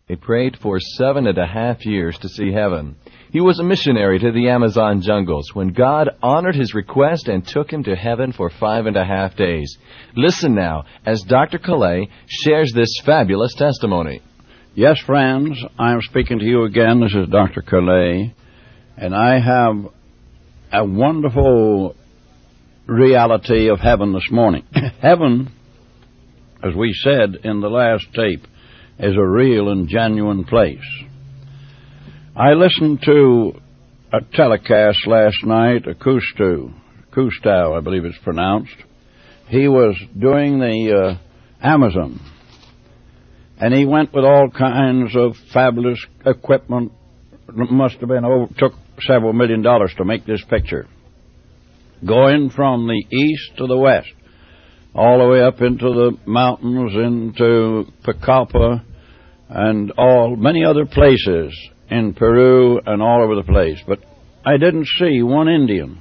He prayed for 7.5 years to see heaven. He was a missionary to the Amazon jungles when God honored his request and took him to heaven for 5.5 days. Listen now as Dr. Calais shares this fabulous testimony. Yes, friends, I am speaking to you again. This is Dr. Calais, and I have a wonderful reality of heaven this morning. Heaven, as we said in the last tape, is a real and genuine place. I listened to a telecast last night, Cousteau, I believe it's pronounced. He was doing the Amazon, and he went with all kinds of fabulous equipment. It must have been took several $1 million to make this picture, going from the east to the west, all the way up into the mountains, into Pucallpa, and many other places in Peru and all over the place. But I didn't see one Indian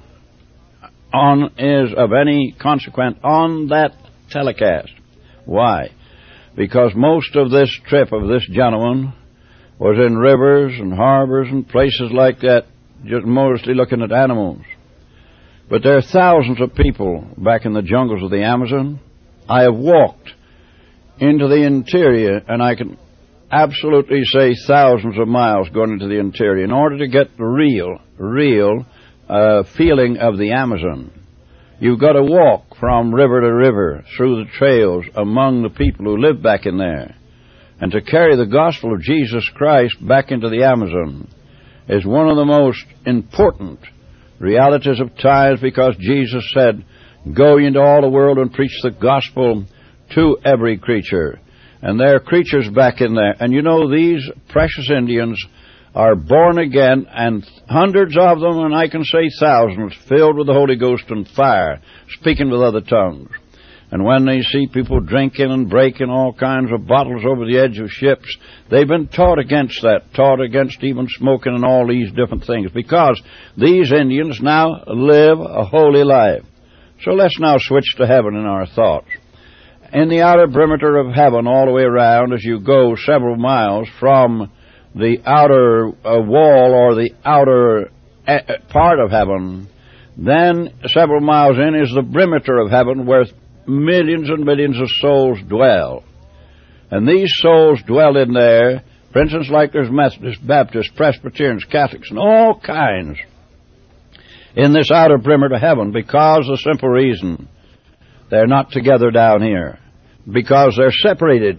is of any consequence on that telecast. Why? Because most of this trip of this gentleman was in rivers and harbors and places like that, just mostly looking at animals. But there are thousands of people back in the jungles of the Amazon. I have walked into the interior, and I can absolutely say thousands of miles going into the interior in order to get the real feeling of the Amazon. You've got to walk from river to river through the trails among the people who live back in there. And to carry the gospel of Jesus Christ back into the Amazon is one of the most important realities of times, because Jesus said, "Go into all the world and preach the gospel to every creature." And there are creatures back in there. And you know, these precious Indians are born again, and hundreds of them, and I can say thousands, filled with the Holy Ghost and fire, speaking with other tongues. And when they see people drinking and breaking all kinds of bottles over the edge of ships, they've been taught against that, taught against even smoking and all these different things, because these Indians now live a holy life. So let's now switch to heaven in our thoughts. In the outer perimeter of heaven, all the way around, as you go several miles from the outer wall or the outer part of heaven, then several miles in is the perimeter of heaven, where millions and millions of souls dwell. And these souls dwell in there, for instance, like there's Methodists, Baptists, Presbyterians, Catholics, and all kinds in this outer perimeter of heaven, because the simple reason they're not together down here, because they're separated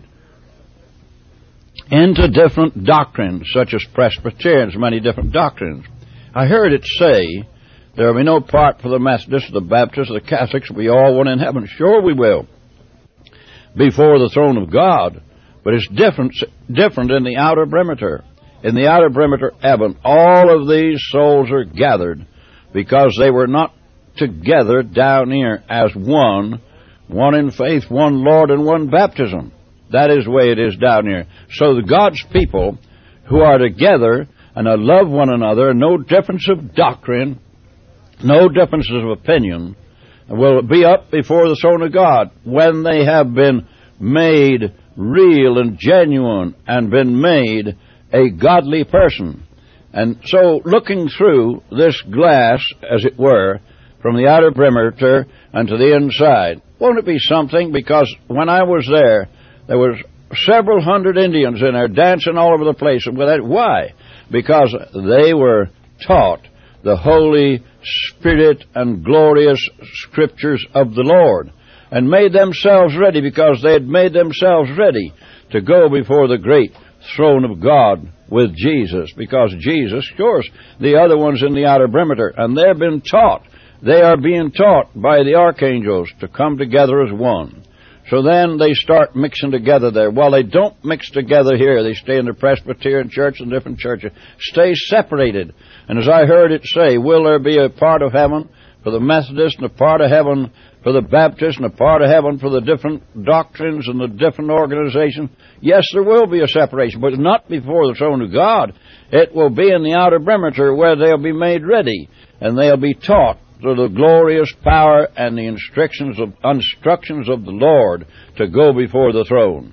into different doctrines, such as Presbyterians, many different doctrines. I heard it say there will be no part for the Methodists, the Baptists, the Catholics. We all one in heaven. Sure we will, before the throne of God. But it's different in the outer perimeter. In the outer perimeter of heaven, all of these souls are gathered, because they were not together down here as one in faith, one Lord, and one baptism. That is the way it is down here. So the God's people who are together and love one another, no difference of doctrine, no differences of opinion, will be up before the throne of God when they have been made real and genuine and been made a godly person. And so, looking through this glass, as it were, from the outer perimeter and to the inside, won't it be something? Because when I was there was several hundred Indians in there dancing all over the place. Why? Because they were taught the Holy Spirit and glorious Scriptures of the Lord, and made themselves ready, because they had made themselves ready to go before the great throne of God with Jesus, because Jesus, of course, the other ones in the outer perimeter, and they've been taught. They are being taught by the archangels to come together as one. So then they start mixing together there. Well, they don't mix together here. They stay in the Presbyterian church and different churches. Stay separated. And as I heard it say, will there be a part of heaven for the Methodists, and a part of heaven for the Baptists, and a part of heaven for the different doctrines and the different organizations? Yes, there will be a separation, but not before the throne of God. It will be in the outer perimeter, where they'll be made ready, and they'll be taught through the glorious power and the instructions of the Lord to go before the throne.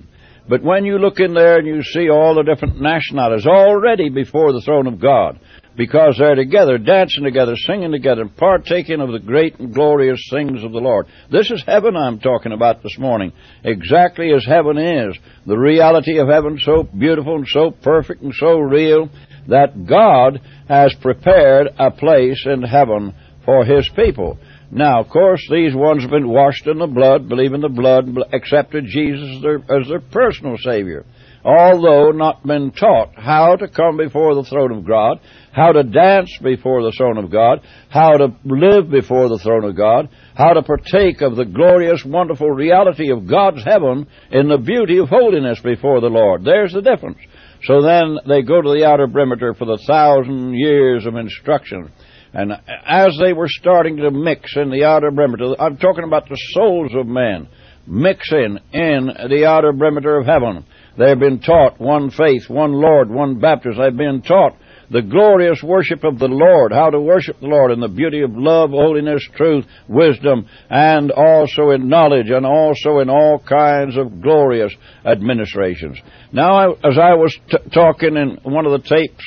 But when you look in there and you see all the different nationalities already before the throne of God, because they're together, dancing together, singing together, partaking of the great and glorious things of the Lord. This is heaven I'm talking about this morning, exactly as heaven is. The reality of heaven so beautiful and so perfect and so real that God has prepared a place in heaven for His people. Now, of course, these ones have been washed in the blood, believe in the blood, accepted Jesus as their personal Savior, although not been taught how to come before the throne of God, how to dance before the throne of God, how to live before the throne of God, how to partake of the glorious, wonderful reality of God's heaven in the beauty of holiness before the Lord. There's the difference. So then they go to the outer perimeter for the 1,000 years of instruction. And as they were starting to mix in the outer perimeter, I'm talking about the souls of men mixing in the outer perimeter of heaven. They've been taught one faith, one Lord, one baptism. They've been taught the glorious worship of the Lord, how to worship the Lord in the beauty of love, holiness, truth, wisdom, and also in knowledge, and also in all kinds of glorious administrations. Now, as I was talking in one of the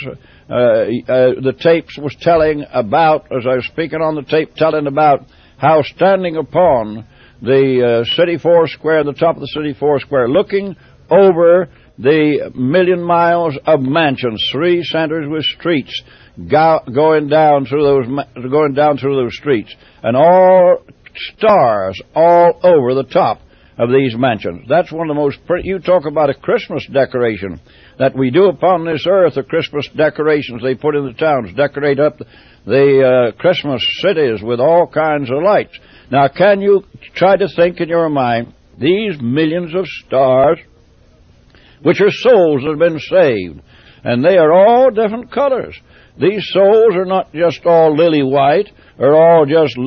tapes was telling about, as I was speaking on the tape, telling about how standing upon the city foursquare, the top of the city foursquare, looking over the 1,000,000 miles of mansions, 3 centers with streets going down through those streets, and all stars all over the top of these mansions. That's one of the most pretty. You talk about a Christmas decoration that we do upon this earth. The Christmas decorations they put in the towns, decorate up the Christmas cities with all kinds of lights. Now, can you try to think in your mind these millions of stars, which are souls that have been saved, and they are all different colors. These souls are not just all lily white, or all just,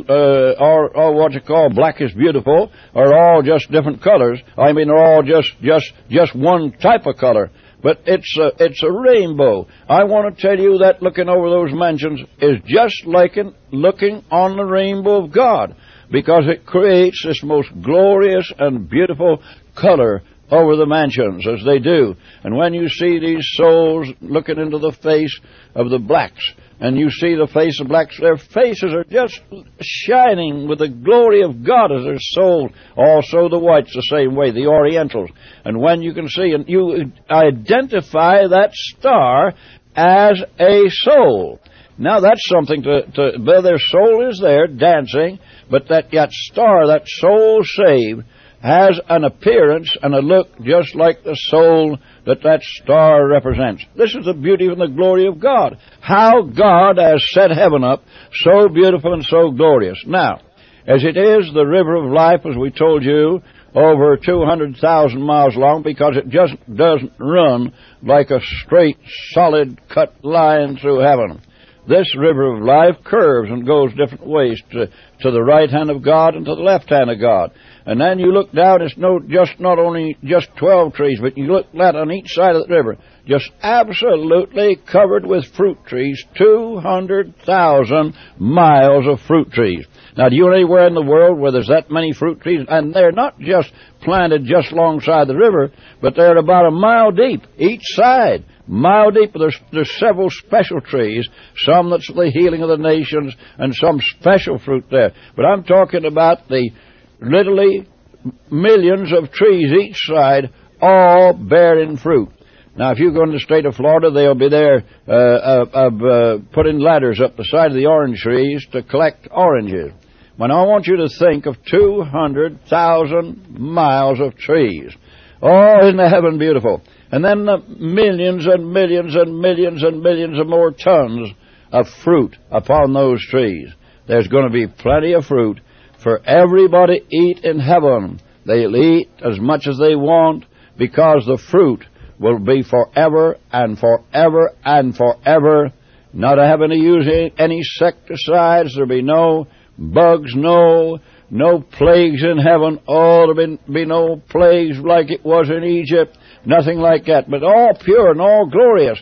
or what you call black is beautiful, or all just different colors. I mean, they're all just one type of color. But it's a rainbow. I want to tell you that looking over those mansions is just like looking on the rainbow of God, because it creates this most glorious and beautiful color over the mansions, as they do. And when you see these souls looking into the face of the blacks, and you see the face of blacks, their faces are just shining with the glory of God as their souls. Also the whites the same way, the Orientals. And when you can see, and you identify that star as a soul. Now that's something their soul is there dancing, but that star, that soul saved, has an appearance and a look just like the soul that star represents. This is the beauty and the glory of God. How God has set heaven up so beautiful and so glorious. Now, as it is, the river of life, as we told you, over 200,000 miles long, because it just doesn't run like a straight, solid cut line through heaven. This river of life curves and goes different ways, to the right hand of God and to the left hand of God. And then you look down, it's not only 12 trees, but you look at on each side of the river, just absolutely covered with fruit trees, 200,000 miles of fruit trees. Now, do you know anywhere in the world where there's that many fruit trees? And they're not just planted just alongside the river, but they're about a mile deep, each side. Mile deep. There's several special trees, some that's for the healing of the nations, and some special fruit there. But I'm talking about the literally millions of trees each side, all bearing fruit. Now, if you go in the state of Florida, they'll be there putting ladders up the side of the orange trees to collect oranges. When I want you to think of 200,000 miles of trees, all in the heaven beautiful. And then the millions and millions and millions and millions of more tons of fruit upon those trees. There's going to be plenty of fruit for everybody to eat in heaven. They'll eat as much as they want, because the fruit will be forever and forever and forever. Not having to use any insecticides. There'll be no bugs, no plagues in heaven. Oh, there'll be no plagues like it was in Egypt. nothing like that, but all pure and all glorious.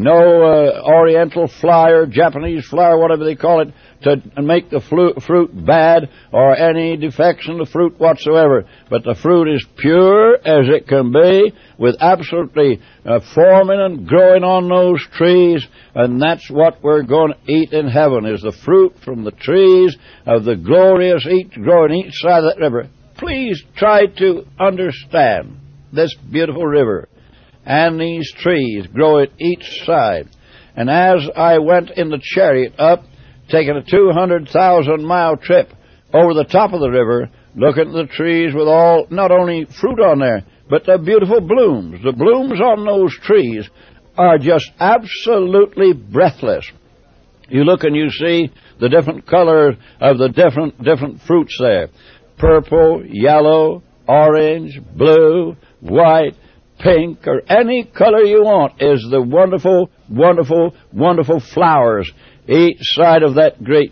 No Oriental fly or Japanese fly or whatever they call it to make the fruit bad or any defects in the fruit whatsoever. But the fruit is pure as it can be, with absolutely forming and growing on those trees, and that's what we're going to eat in heaven, is the fruit from the trees of the glorious growing each side of that river. Please try to understand this beautiful river and these trees grow at each side. And as I went in the chariot up, taking a 200,000-mile trip over the top of the river, looking at the trees with all, not only fruit on there, but the beautiful blooms. The blooms on those trees are just absolutely breathless. You look and you see the different colors of the different fruits there. Purple, yellow, orange, blue, white, pink, or any color you want is the wonderful, wonderful, wonderful flowers each side of that great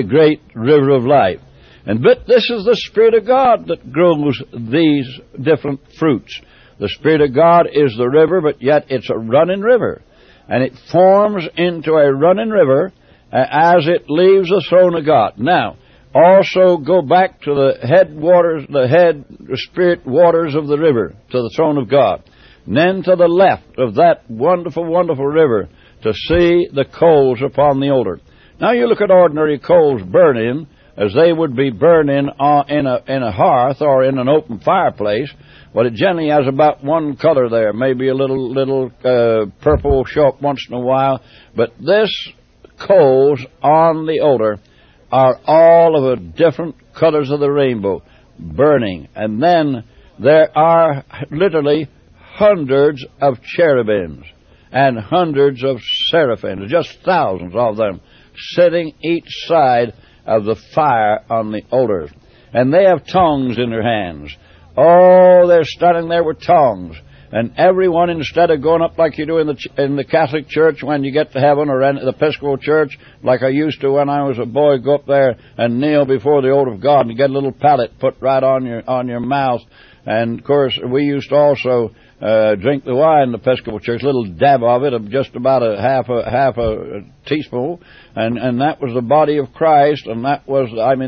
river of life. But this is the Spirit of God that grows these different fruits. The Spirit of God is the river, but yet it's a running river. And it forms into a running river as it leaves the throne of God. Now, also go back to the headwaters, the spirit waters of the river, to the throne of God. And then to the left of that wonderful, wonderful river to see the coals upon the altar. Now you look at ordinary coals burning, as they would be burning in a hearth or in an open fireplace. Well, it generally has about one color there, maybe a little purple show up once in a while. But this coals on the altar are all of the different colors of the rainbow burning. And then there are literally hundreds of cherubims and hundreds of seraphims, just thousands of them, sitting each side of the fire on the altars. And they have tongues in their hands. Oh, they're standing there with tongues. And everyone, instead of going up like you do in the Catholic Church when you get to heaven, or in the Episcopal Church, like I used to when I was a boy, go up there and kneel before the altar of God and get a little pallet put right on your mouth. And of course, we used to also drink the wine in the Episcopal Church, a little dab of it, of just about a half a teaspoon, and that was the body of Christ, and that was,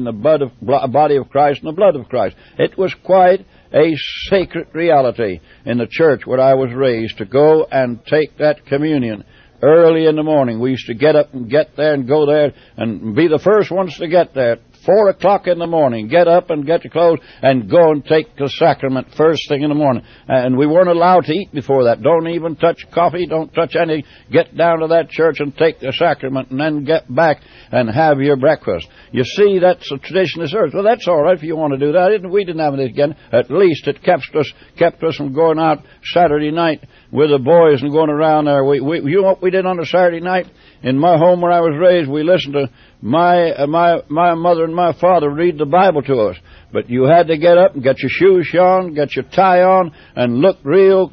the body of Christ and the blood of Christ. It was quite a sacred reality in the church where I was raised, to go and take that communion early in the morning. We used to get up and get there and go there and be the first ones to get there. 4 o'clock in the morning, get up and get your clothes and go and take the sacrament first thing in the morning. And we weren't allowed to eat before that. Don't even touch coffee, don't touch anything. Get down to that church and take the sacrament and then get back and have your breakfast. You see, that's a tradition of this earth. Well, that's all right if you want to do that. We didn't have it again. At least it kept us from going out Saturday night with the boys and going around there. You know what we did on a Saturday night? In my home where I was raised, we listened to my mother and my father read the Bible to us. But you had to get up and get your shoes on, get your tie on, and look real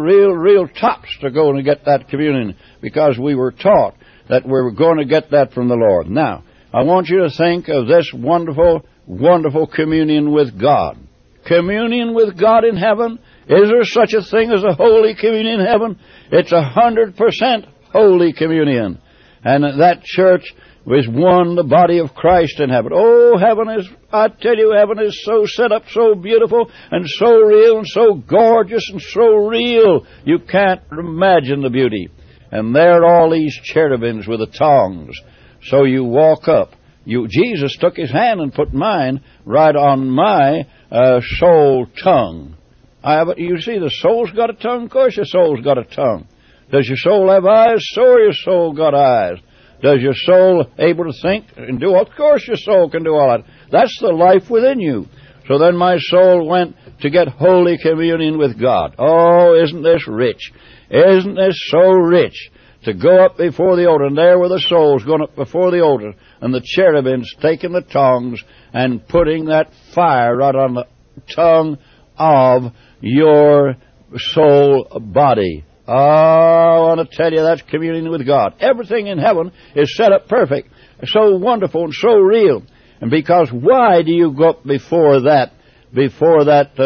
tops to go and get that communion, because we were taught that we were going to get that from the Lord. Now, I want you to think of this wonderful, wonderful communion with God. Communion with God in heaven. Is there such a thing as a holy communion in heaven? It's 100% holy communion. And that church is one, the body of Christ in heaven. Oh, heaven is, I tell you, heaven is so set up, so beautiful, and so real, and so gorgeous, and so real. You can't imagine the beauty. And there are all these cherubims with the tongues. So you walk up. Jesus took his hand and put mine right on my soul tongue. You see, the soul's got a tongue. Of course your soul's got a tongue. Does your soul have eyes? So your soul got eyes. Does your soul able to think and do all? Of course your soul can do all that. That's the life within you. So then my soul went to get holy communion with God. Oh, isn't this rich? Isn't this so rich? To go up before the altar, and there were the souls going up before the altar, and the cherubims taking the tongues and putting that fire right on the tongue of your soul body. Oh, I want to tell you, that's communion with God. Everything in heaven is set up perfect, so wonderful and so real. And because why do you go up before that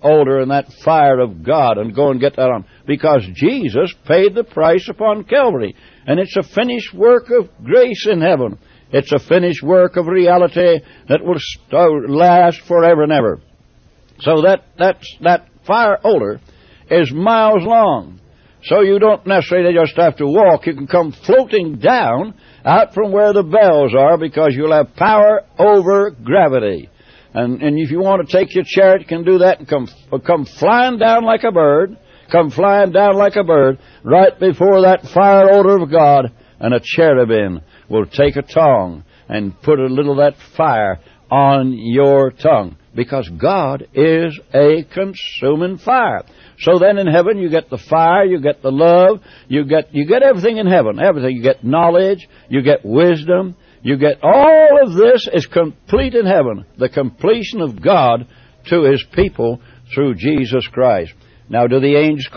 altar and that fire of God and go and get that on. Because Jesus paid the price upon Calvary. And it's a finished work of grace in heaven. It's a finished work of reality that will last forever and ever. So that fire altar is miles long. So you don't necessarily just have to walk. You can come floating down out from where the bells are, because you'll have power over gravity. And if you want to take your chariot, you can do that and come flying down like a bird. Come flying down like a bird right before that fire altar of God, and a cherubim will take a tongue and put a little of that fire on your tongue, because God is a consuming fire. So then in heaven you get the fire, you get the love, you get everything in heaven, everything. You get knowledge, you get wisdom, you get all of this is complete in heaven, the completion of God to His people through Jesus Christ. Now, do the angels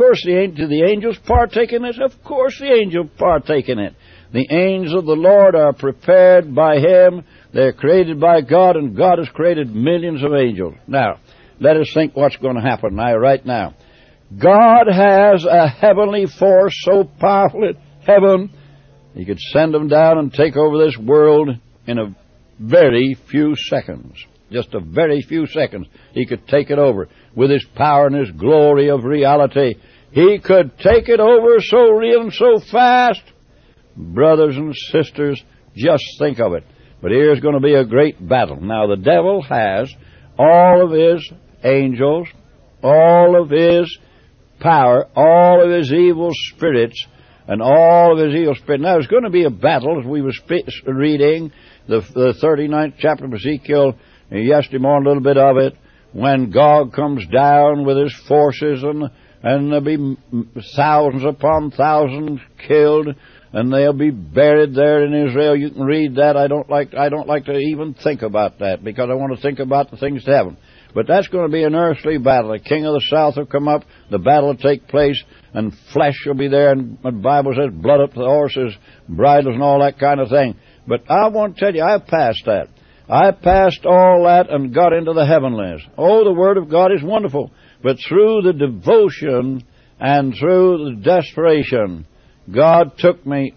partake in this? Of course the angels partake in it. The angels of the Lord are prepared by Him. They're created by God, and God has created millions of angels. Now, let us think what's going to happen right now. God has a heavenly force so powerful in heaven, He could send them down and take over this world in a very few seconds. Just a very few seconds, He could take it over with His power and His glory of reality. He could take it over so real and so fast. Brothers and sisters, just think of it. But here's going to be a great battle. Now, the devil has all of his angels, all of his power, all of his evil spirits, and all of his evil spirits. Now, there's going to be a battle, as we were reading the 39th chapter of Ezekiel yesterday morning, a little bit of it, when Gog comes down with his forces, and there'll be thousands upon thousands killed, and they'll be buried there in Israel. You can read that. I don't like to even think about that, because I want to think about the things to heaven. But that's going to be an earthly battle. The king of the south will come up, the battle will take place, and flesh will be there, and the Bible says blood up to the horses, bridles, and all that kind of thing. But I want to tell you, I've passed that. I passed all that and got into the heavenlies. Oh, the Word of God is wonderful. But through the devotion and through the desperation, God took me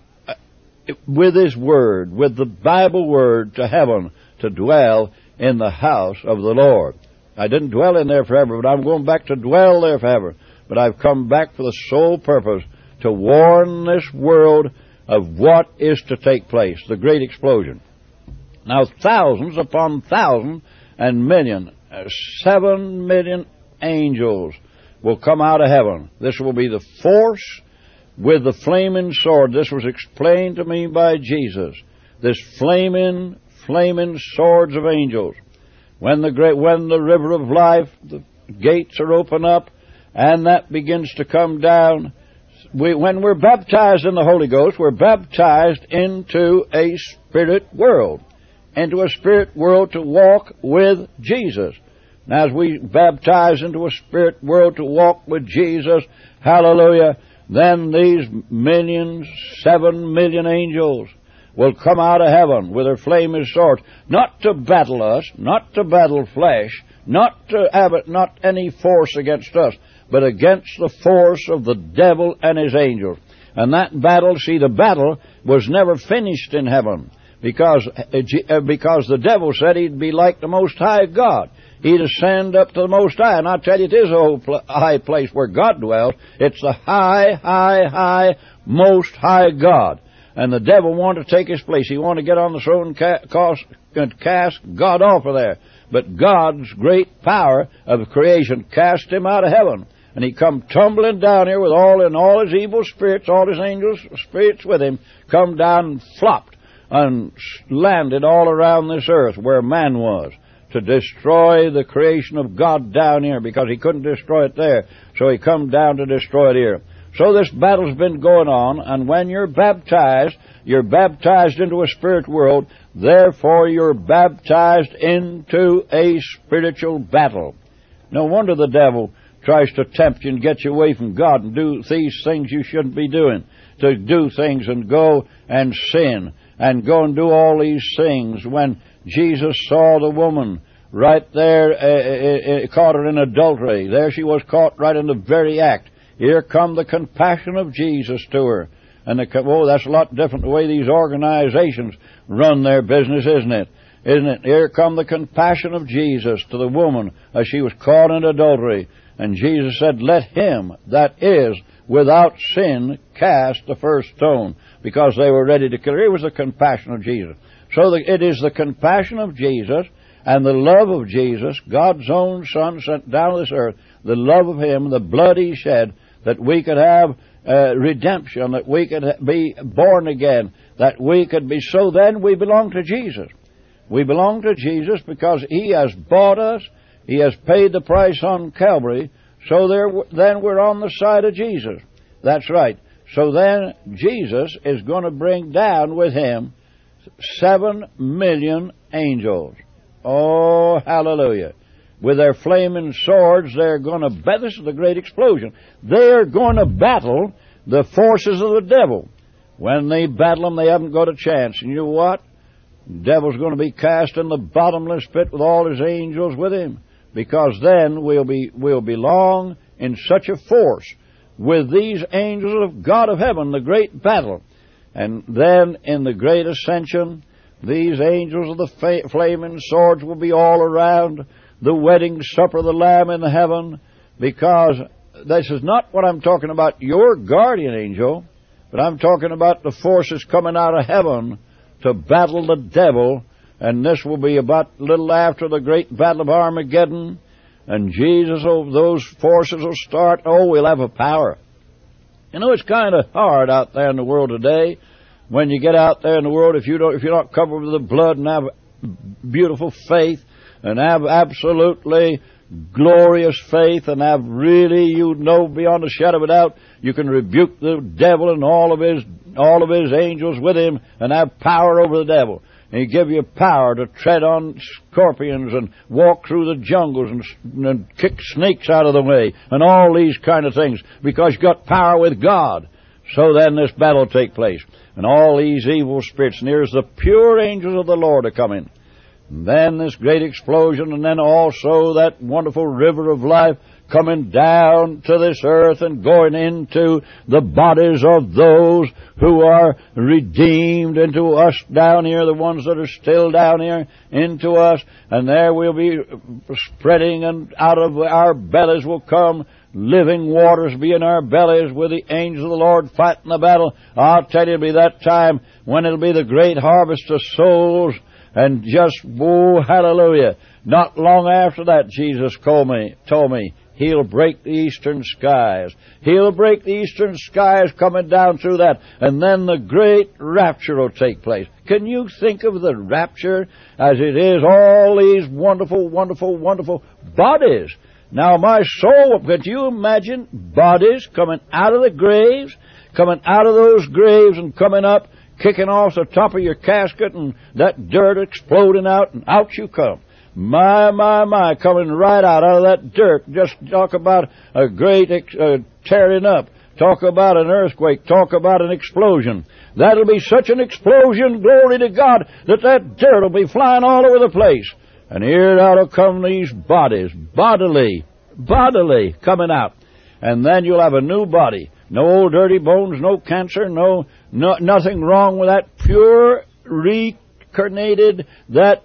with His Word, with the Bible Word, to heaven to dwell in the house of the Lord. I didn't dwell in there forever, but I'm going back to dwell there forever. But I've come back for the sole purpose to warn this world of what is to take place, the great explosion. Now, thousands upon thousands and million, 7 million angels will come out of heaven. This will be the force with the flaming sword. This was explained to me by Jesus. This flaming swords of angels. When the river of life, the gates are open up, and that begins to come down. When we're baptized in the Holy Ghost, we're baptized into a spirit world. Into a spirit world to walk with Jesus. Now, as we baptize into a spirit world to walk with Jesus, hallelujah, then these 7 million angels will come out of heaven with their flaming swords, not to battle us, not to battle flesh, not to have not any force against us, but against the force of the devil and his angels. And that battle, the battle was never finished in heaven, because the devil said he'd be like the Most High God. He'd ascend up to the Most High. And I tell you, it is a high place where God dwells. It's the high, Most High God. And the devil wanted to take his place. He wanted to get on the throne and cast God off of there. But God's great power of creation cast him out of heaven. And he come tumbling down here with all his evil spirits, all his angels spirits with him, come down and flopped and landed all around this earth where man was, to destroy the creation of God down here, because he couldn't destroy it there. So he come down to destroy it here. So this battle's been going on, and when you're baptized into a spirit world. Therefore, you're baptized into a spiritual battle. No wonder the devil tries to tempt you and get you away from God and do these things you shouldn't be doing. To do things and go and sin and go and do all these things. When Jesus saw the woman right there, caught her in adultery. There she was caught right in the very act. Here come the compassion of Jesus to her. And that's a lot different the way these organizations run their business, isn't it? Isn't it? Here come the compassion of Jesus to the woman as she was caught in adultery. And Jesus said, let him that is without sin cast the first stone, because they were ready to kill her. It was the compassion of Jesus. So it is the compassion of Jesus and the love of Jesus, God's own Son sent down to this earth, the love of him, the blood he shed, that we could have redemption, that we could be born again, that we could be. So then we belong to Jesus. We belong to Jesus because he has bought us. He has paid the price on Calvary. So then we're on the side of Jesus. That's right. So then Jesus is going to bring down with him 7 million angels. Oh, hallelujah. With their flaming swords, they're going to this is the great explosion. They're going to battle the forces of the devil. When they battle them, they haven't got a chance. And you know what? The devil's going to be cast in the bottomless pit with all his angels with him. Because then we'll belong in such a force with these angels of God of heaven, the great battle. And then in the great ascension, these angels of the flaming swords will be all around the wedding supper of the Lamb in heaven, because this is not what I'm talking about, your guardian angel, but I'm talking about the forces coming out of heaven to battle the devil. And this will be about a little after the great battle of Armageddon. And those forces will start. Oh, we'll have a power. You know, it's kind of hard out there in the world today. When you get out there in the world, if you're not covered with the blood and have beautiful faith and have absolutely glorious faith and have really, beyond a shadow of a doubt, you can rebuke the devil and all of his angels with him and have power over the devil. And he give you power to tread on scorpions and walk through the jungles and kick snakes out of the way and all these kind of things, because you got power with God. So then this battle will take place. And all these evil spirits, and here's the pure angels of the Lord are coming. And then this great explosion, and then also that wonderful river of life coming down to this earth and going into the bodies of those who are redeemed into us down here, the ones that are still down here, into us. And there we'll be spreading, and out of our bellies will come living waters be in our bellies, with the angels of the Lord fighting the battle. I'll tell you, it'll be that time when it'll be the great harvest of souls. And just, oh, hallelujah. Not long after that, Jesus told me, he'll break the eastern skies. He'll break the eastern skies coming down through that. And then the great rapture will take place. Can you think of the rapture as it is? All these wonderful, wonderful, wonderful bodies. Now, my soul, could you imagine bodies coming out of the graves, coming out of those graves and coming up, kicking off the top of your casket and that dirt exploding out, and out you come. My, coming right out of that dirt. Just talk about a great tearing up. Talk about an earthquake. Talk about an explosion. That'll be such an explosion, glory to God, that dirt will be flying all over the place. And here out'll come these bodies, bodily coming out. And then you'll have a new body. No old dirty bones, no cancer, nothing wrong with that pure, reincarnated, that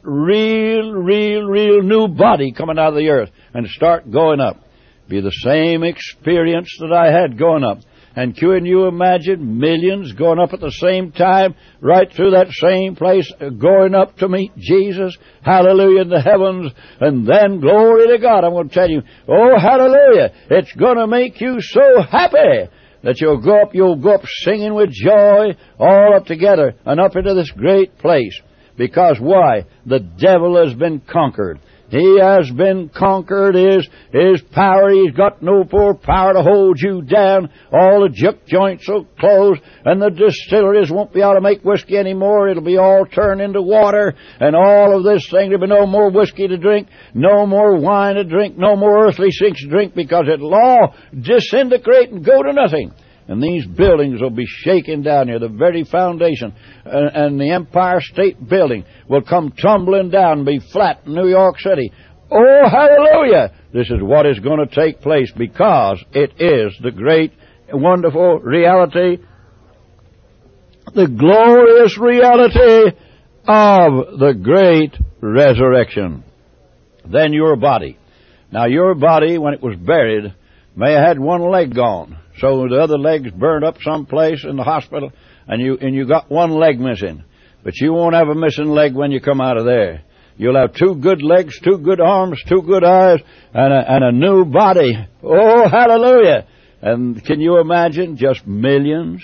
real new body coming out of the earth and start going up. Be the same experience that I had going up. And can you imagine millions going up at the same time, right through that same place, going up to meet Jesus? Hallelujah, in the heavens. And then, glory to God, I'm going to tell you, oh, hallelujah, it's going to make you so happy that you'll go up singing with joy, all up together and up into this great place. Because why? The devil has been conquered. He has been conquered. His power, he's got no more power to hold you down. All the juke joints will close, and the distilleries won't be able to make whiskey anymore. It'll be all turned into water, and all of this thing, there'll be no more whiskey to drink, no more wine to drink, no more earthly things to drink, because it'll all disintegrate and go to nothing. And these buildings will be shaken down here, the very foundation. And the Empire State Building will come tumbling down and be flat in New York City. Oh, hallelujah! This is what is going to take place because it is the great, wonderful reality, the glorious reality of the great resurrection. Then your body. Now, your body, when it was buried, may have had one leg gone. So the other leg's burned up someplace in the hospital, and you got one leg missing. But you won't have a missing leg when you come out of there. You'll have 2 good legs, 2 good arms, 2 good eyes, and a new body. Oh, hallelujah! And can you imagine just millions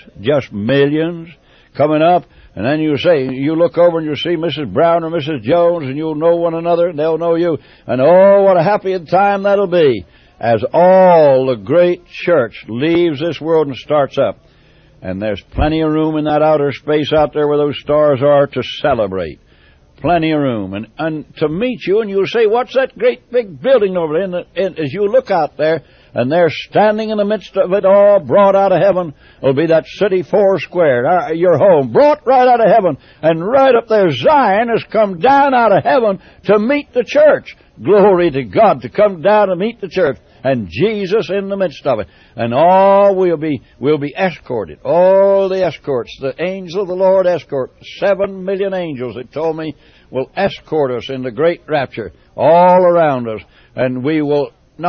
coming up? And then you look over and you see Mrs. Brown or Mrs. Jones, and you'll know one another, and they'll know you. And oh, what a happy time that'll be as all the great church leaves this world and starts up. And there's plenty of room in that outer space out there where those stars are to celebrate. Plenty of room. And to meet you, and you'll say, what's that great big building over there? And as you look out there, and there standing in the midst of it all, brought out of heaven, will be that city 4 square, your home, brought right out of heaven. And right up there, Zion has come down out of heaven to meet the church. Glory to God, to come down and meet the church. And Jesus in the midst of it. And all will be escorted. All the escorts, the angels of the Lord escort. 7 million angels, they told me, will escort us in the great rapture all around us. And we will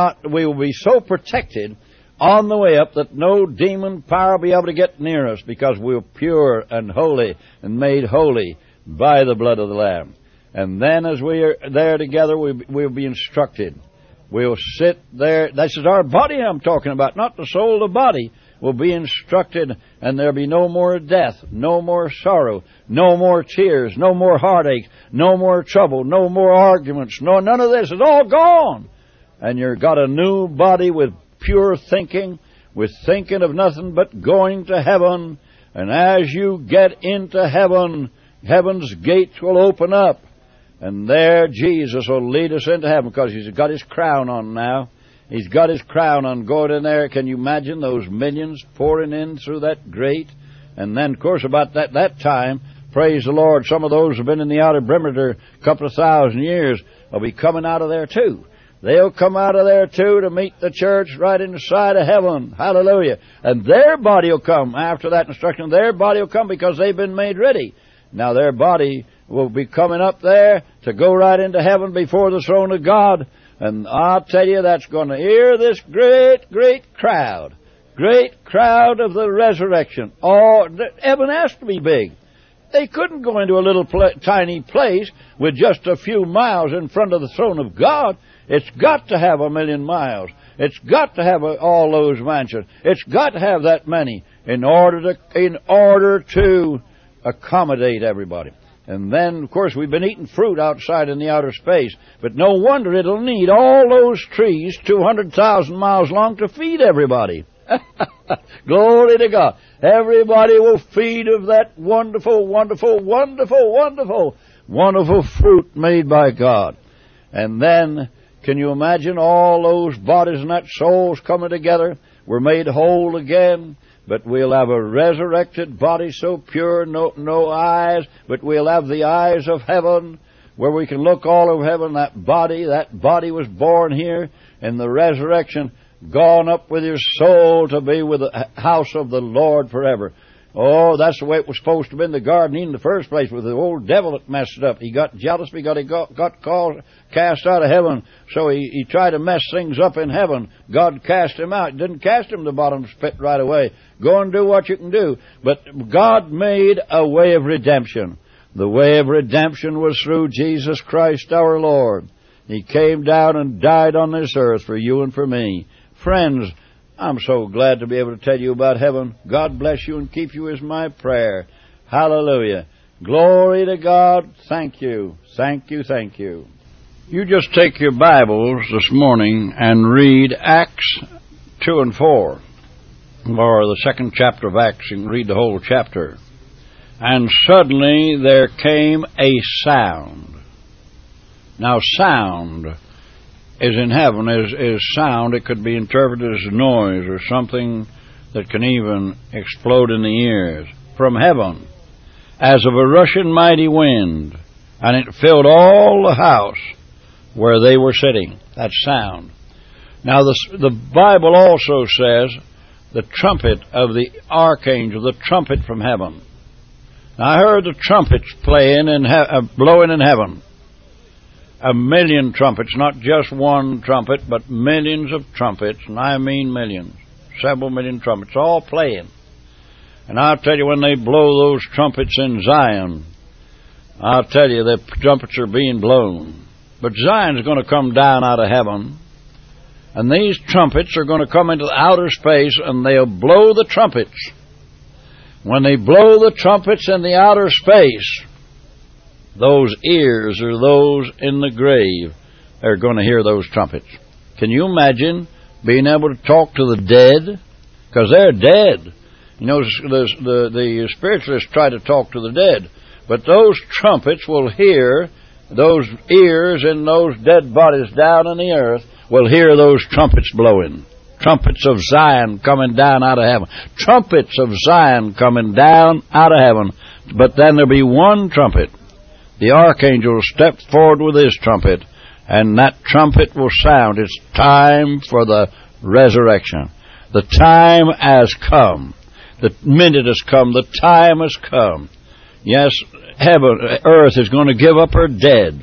be so protected on the way up that no demon power will be able to get near us, because we're pure and holy and made holy by the blood of the Lamb. And then as we are there together, we'll be instructed. We'll sit there. This is our body I'm talking about, not the soul. The body will be instructed, and there'll be no more death, no more sorrow, no more tears, no more heartache, no more trouble, no more arguments. No, none of this is all gone. And you've got a new body with pure thinking, with thinking of nothing but going to heaven. And as you get into heaven, heaven's gates will open up. And there Jesus will lead us into heaven, because He's got His crown on now. He's got His crown on, going in there. Can you imagine those millions pouring in through that grate? And then, of course, about that time, praise the Lord, some of those who have been in the outer perimeter a couple of 1,000 years will be coming out of there too. They'll come out of there too to meet the church right inside of heaven. Hallelujah. And their body will come after that instruction. Their body will come because they've been made ready. Now their body will be coming up there to go right into heaven before the throne of God. And I'll tell you, that's going to hear this great, great crowd of the resurrection. Oh, heaven has to be big. They couldn't go into a little tiny place with just a few miles in front of the throne of God. It's got to have 1,000,000 miles. It's got to have all those mansions. It's got to have that many in order to accommodate everybody. And then, of course, we've been eating fruit outside in the outer space. But no wonder it'll need all those trees 200,000 miles long to feed everybody. Glory to God. Everybody will feed of that wonderful, wonderful, wonderful, wonderful, wonderful fruit made by God. And then, can you imagine all those bodies and that souls coming together? We're made whole again. But we'll have a resurrected body so pure, no eyes, but we'll have the eyes of heaven, where we can look all over heaven. That body was born here in the resurrection, gone up with your soul to be with the house of the Lord forever. Oh, that's the way it was supposed to be in the Garden Eden in the first place, with the old devil that messed it up. He got jealous because he got cast out of heaven, so he tried to mess things up in heaven. God cast him out. He didn't cast him to the bottom pit right away. Go and do what you can do. But God made a way of redemption. The way of redemption was through Jesus Christ our Lord. He came down and died on this earth for you and for me. Friends, I'm so glad to be able to tell you about heaven. God bless you and keep you is my prayer. Hallelujah. Glory to God. Thank you. Thank you. Thank you. You just take your Bibles this morning and read Acts 2 and 4. Or the second chapter of Acts. You can read the whole chapter. And suddenly there came a sound. Now sound is in heaven is sound. It could be interpreted as noise or something that can even explode in the ears, from heaven, as of a rushing mighty wind, and it filled all the house where they were sitting. That sound. Now the Bible also says the trumpet of the archangel, the trumpet from heaven. Now I heard the trumpets playing and blowing in heaven. 1,000,000 trumpets, not just one trumpet, but millions of trumpets, and I mean millions, several million trumpets, all playing. And I'll tell you, when they blow those trumpets in Zion, I'll tell you, the trumpets are being blown. But Zion's going to come down out of heaven, and these trumpets are going to come into outer space, and they'll blow the trumpets. When they blow the trumpets in the outer space, those ears or those in the grave are going to hear those trumpets. Can you imagine being able to talk to the dead? Because they're dead. You know, the spiritualists try to talk to the dead, but those trumpets will hear, those ears in those dead bodies down on the earth will hear those trumpets blowing. Trumpets of Zion coming down out of heaven. Trumpets of Zion coming down out of heaven. But then there'll be one trumpet. The archangel will step forward with his trumpet, and that trumpet will sound. It's time for the resurrection. The time has come. The minute has come. The time has come. Yes, heaven, earth is going to give up her dead.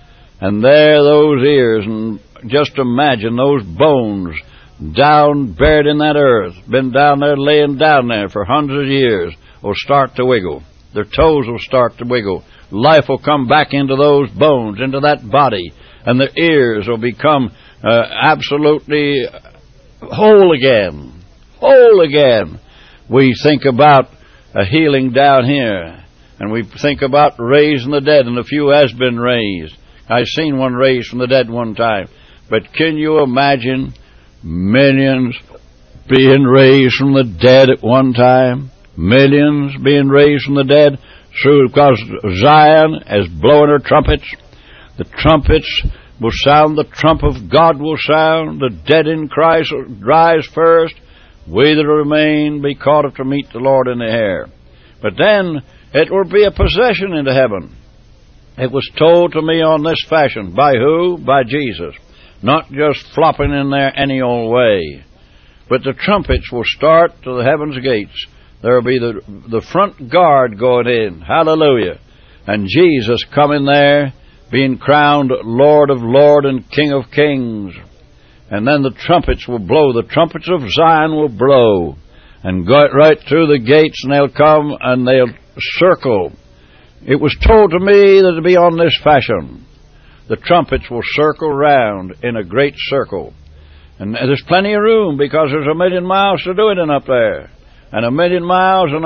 And there those ears, and just imagine those bones down, buried in that earth, been down there, laying down there for hundreds of years, will start to wiggle. Their toes will start to wiggle. Life will come back into those bones, into that body, and their ears will become absolutely whole again. Whole again. We think about a healing down here, and we think about raising the dead, and a few has been raised. I've seen one raised from the dead one time. But can you imagine millions being raised from the dead at one time? Millions being raised from the dead through because Zion is blowing her trumpets. The trumpets will sound. The trump of God will sound. The dead in Christ will rise first. We that remain be caught up to meet the Lord in the air. But then it will be a possession into heaven. It was told to me on this fashion. By who? By Jesus. Not just flopping in there any old way. But the trumpets will start to the heaven's gates. There will be the front guard going in. Hallelujah. And Jesus coming there, being crowned Lord of Lords and King of Kings. And then the trumpets will blow. The trumpets of Zion will blow. And go right through the gates, and they'll come and they'll circle. It was told to me that it'll be on this fashion. The trumpets will circle round in a great circle. And there's plenty of room because there's 1,000,000 miles to do it in up there. And 1,000,000 miles and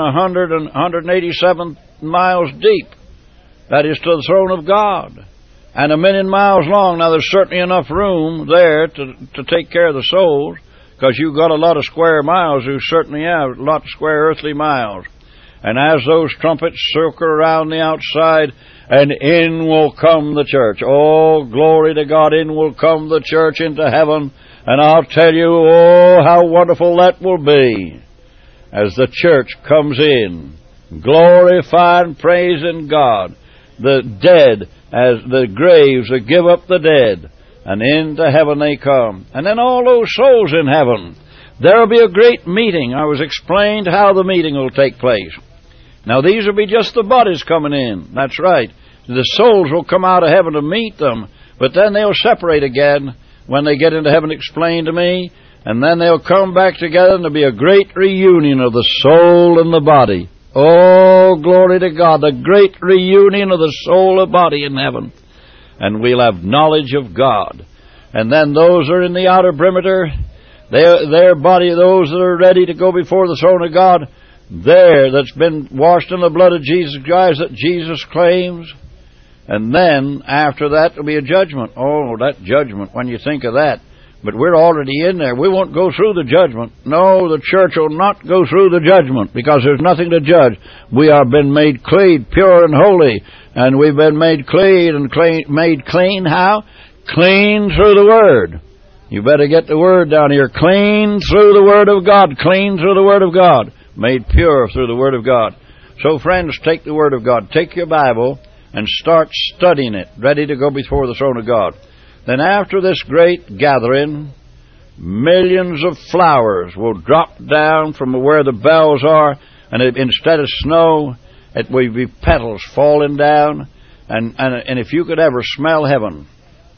187 miles deep. That is to the throne of God. And 1,000,000 miles long. Now there's certainly enough room there to take care of the souls, because you've got a lot of square miles. You certainly have a lot of square earthly miles. And as those trumpets circle around the outside, and in will come the church. Oh, glory to God, in will come the church into heaven. And I'll tell you, oh, how wonderful that will be as the church comes in, glorifying, praising God. The dead, as the graves that give up the dead, and into heaven they come. And then all those souls in heaven, there will be a great meeting. I was explained how the meeting will take place. Now these will be just the bodies coming in. That's right. The souls will come out of heaven to meet them, but then they'll separate again when they get into heaven, explained to me, and then they'll come back together, and there'll be a great reunion of the soul and the body. Oh, glory to God, the great reunion of the soul and body in heaven. And we'll have knowledge of God. And then those that are in the outer perimeter, their body, those that are ready to go before the throne of God, there, that's been washed in the blood of Jesus Christ that Jesus claims. And then, after that, there'll be a judgment. Oh, that judgment, when you think of that. But we're already in there. We won't go through the judgment. No, the church will not go through the judgment, because there's nothing to judge. We have been made clean, pure and holy. And we've been made clean and made clean how? Clean through the Word. You better get the Word down here. Clean through the Word of God. Clean through the Word of God. Made pure through the Word of God. So, friends, take the Word of God. Take your Bible and start studying it, ready to go before the throne of God. Then after this great gathering, millions of flowers will drop down from where the bells are, and instead of snow, it will be petals falling down. And if you could ever smell heaven,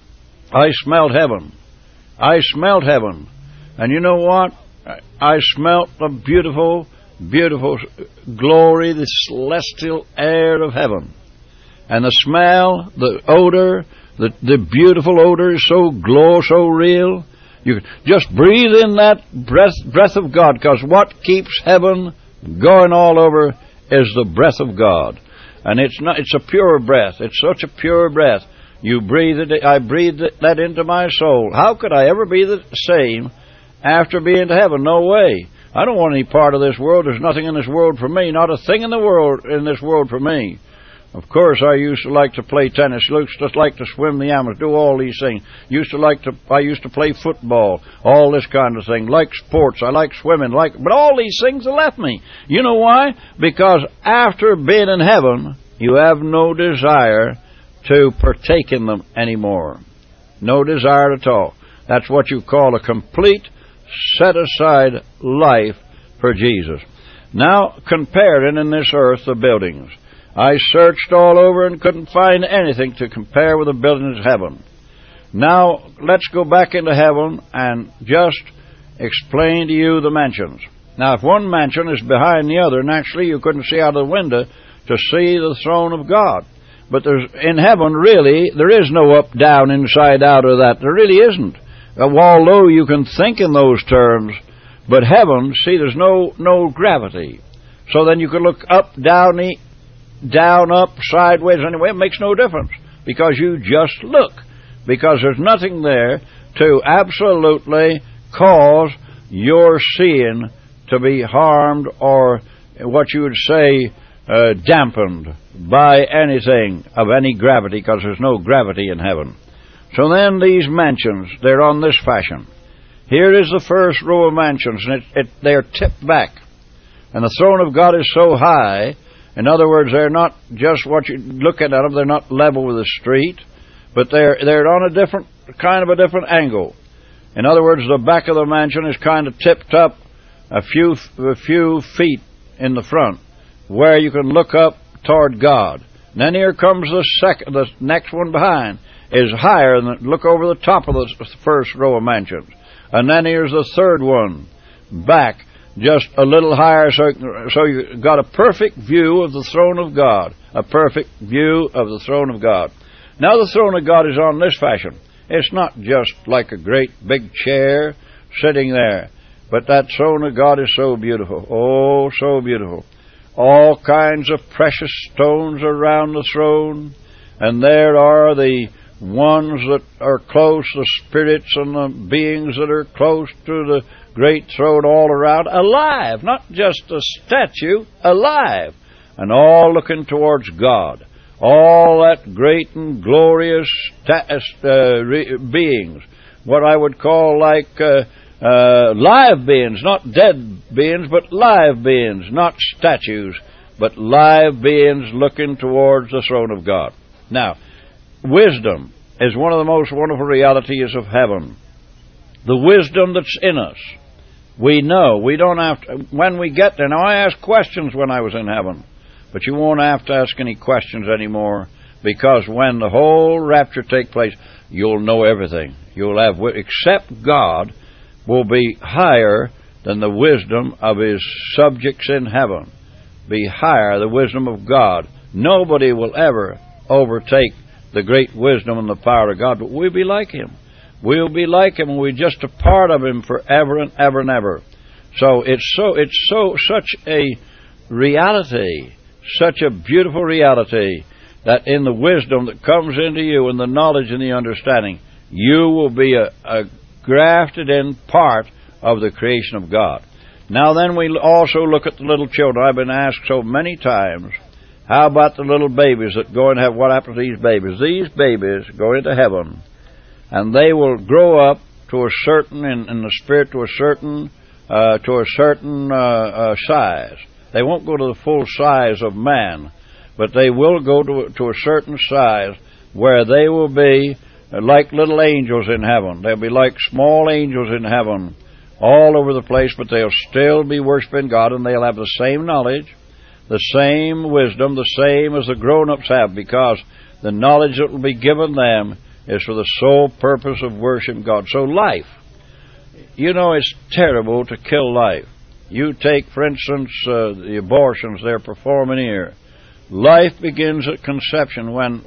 I smelled heaven. I smelled heaven. And you know what? I smelt the beautiful, beautiful glory, the celestial air of heaven. And the smell, the odor, the beautiful odor is so real. You just breathe in that breath of God, because what keeps heaven going all over is the breath of God. And it's a pure breath. It's such a pure breath. You breathe it, I breathe that into my soul. How could I ever be the same after being to heaven? No way. I don't want any part of this world. There's nothing in this world for me. Not a thing in this world for me. Of course, I used to like to play tennis. Used to like to swim the Amazon, do all these things. I used to play football, all this kind of thing. Like sports, I like swimming, but all these things have left me. You know why? Because after being in heaven, you have no desire to partake in them anymore. No desire at all. That's what you call a complete set-aside life for Jesus. Now, comparing in this earth the buildings. I searched all over and couldn't find anything to compare with the buildings of heaven. Now, let's go back into heaven and just explain to you the mansions. Now, if one mansion is behind the other, naturally you couldn't see out of the window to see the throne of God. But in heaven, really, there is no up, down, inside, out of that. There really isn't. Although you can think in those terms, but heaven, see, there's no gravity. So then you could look up, down, up, sideways, anyway. It makes no difference, because you just look. Because there's nothing there to absolutely cause your seeing to be harmed or what you would say dampened by anything of any gravity, because there's no gravity in heaven. So then these mansions, they're on this fashion. Here is the first row of mansions, and they're tipped back. And the throne of God is so high, in other words, they're not just what you look at them, they're not level with the street, but they're on a different angle. In other words, the back of the mansion is kind of tipped up a few feet in the front, where you can look up toward God. And then here comes the next one behind, is higher than, look over the top of the first row of mansions. And then here's the third one, back, just a little higher, so you got a perfect view of the throne of God. A perfect view of the throne of God. Now the throne of God is on this fashion. It's not just like a great big chair sitting there, but that throne of God is so beautiful. Oh, so beautiful. All kinds of precious stones around the throne, and there are the ones that are close, the spirits and the beings that are close to the great throne all around, alive, not just a statue, alive, and all looking towards God. All that great and glorious beings, what I would call like live beings, not dead beings, but live beings, not statues, but live beings looking towards the throne of God. Now, wisdom is one of the most wonderful realities of heaven. The wisdom that's in us. We know. We don't have to, when we get there. Now, I asked questions when I was in heaven, but you won't have to ask any questions anymore, because when the whole rapture takes place, you'll know everything. You'll have, except God will be higher than the wisdom of His subjects in heaven. Be higher, the wisdom of God. Nobody will ever overtake the great wisdom and the power of God, but we'll be like Him. We'll be like Him, and we're just a part of Him forever and ever and ever. So it's such a reality, such a beautiful reality, that in the wisdom that comes into you and the knowledge and the understanding, you will be a grafted in part of the creation of God. Now then, we also look at the little children. I've been asked so many times, how about the little babies that go and have, what happens to these babies? These babies go into heaven, and they will grow up to a certain, in the spirit, to a certain size. They won't go to the full size of man, but they will go to a certain size where they will be like little angels in heaven. They'll be like small angels in heaven all over the place, but they'll still be worshiping God, and they'll have the same knowledge, the same wisdom, the same as the grown-ups have, because the knowledge that will be given them is for the sole purpose of worshiping God. So life, you know, it's terrible to kill life. You take, for instance, the abortions they're performing here. Life begins at conception when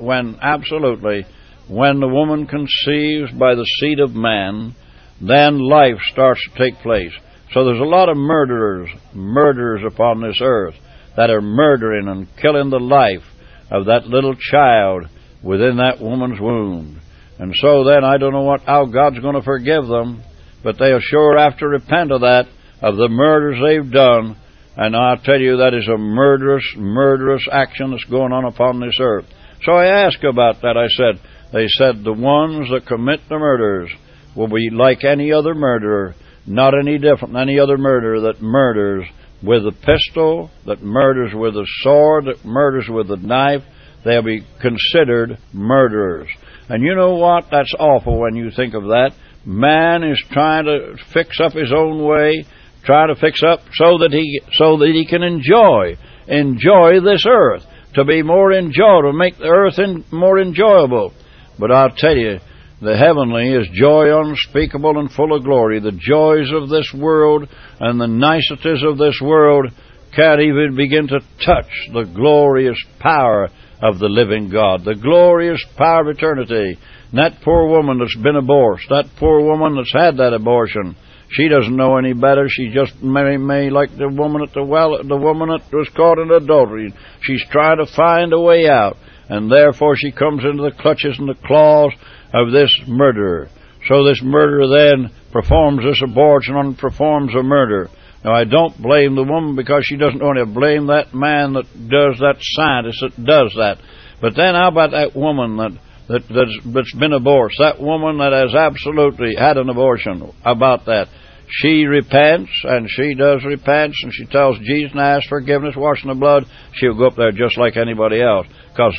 the woman conceives by the seed of man, then life starts to take place. So there's a lot of murderers upon this earth that are murdering and killing the life of that little child within that woman's womb. And so then I don't know how God's going to forgive them, but they'll sure have to repent of that, of the murders they've done. And I'll tell you, that is a murderous action that's going on upon this earth. So I asked about that. They said the ones that commit the murders will be like any other murderer, not any different than any other murderer that murders with a pistol, that murders with a sword, that murders with a knife. They'll be considered murderers. And you know what? That's awful when you think of that. Man is trying to fix up his own way, trying to fix up so that he can enjoy this earth, to be more enjoyable, to make the earth more enjoyable. But I'll tell you, the heavenly is joy unspeakable and full of glory. The joys of this world and the niceties of this world can't even begin to touch the glorious power of the living God, the glorious power of eternity. And that poor woman that's been aborted, that poor woman that's had that abortion, she doesn't know any better. She just may like the woman at the well, the woman that was caught in adultery. She's trying to find a way out, and therefore she comes into the clutches and the claws of this murderer. So this murderer then performs this abortion and performs a murder. Now, I don't blame the woman, because she doesn't want to blame that man that does that, scientist that does that. But then how about that woman that's been aborted, that woman that has absolutely had an abortion? About that, she repents, and she does repent, and she tells Jesus and asks forgiveness, washing the blood. She'll go up there just like anybody else, because